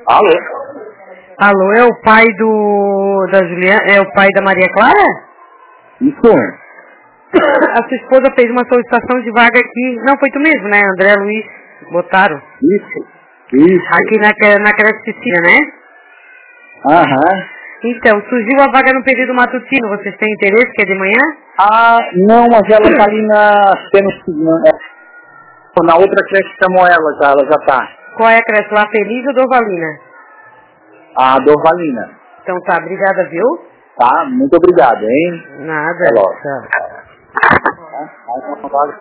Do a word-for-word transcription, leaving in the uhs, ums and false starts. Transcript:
Alô? Alô, é o pai do... da Juliana? É o pai da Maria Clara? Isso. A sua esposa fez uma solicitação de vaga aqui. Não, foi tu mesmo, né? André Luiz Botaro. Isso. Isso. Aqui na, na creche Piscina, né? Aham. Então, surgiu a vaga no período matutino. Vocês têm interesse, que é de manhã? Ah, não, mas ela tá ali na... Na outra creche chamou ela já, ela já tá. Qual é a creche? Lá Feliz ou Dorvalina? A Dorvalina. Então tá, obrigada, viu? Tá, muito obrigado, hein? Nada. Até logo. Tchau. Tá?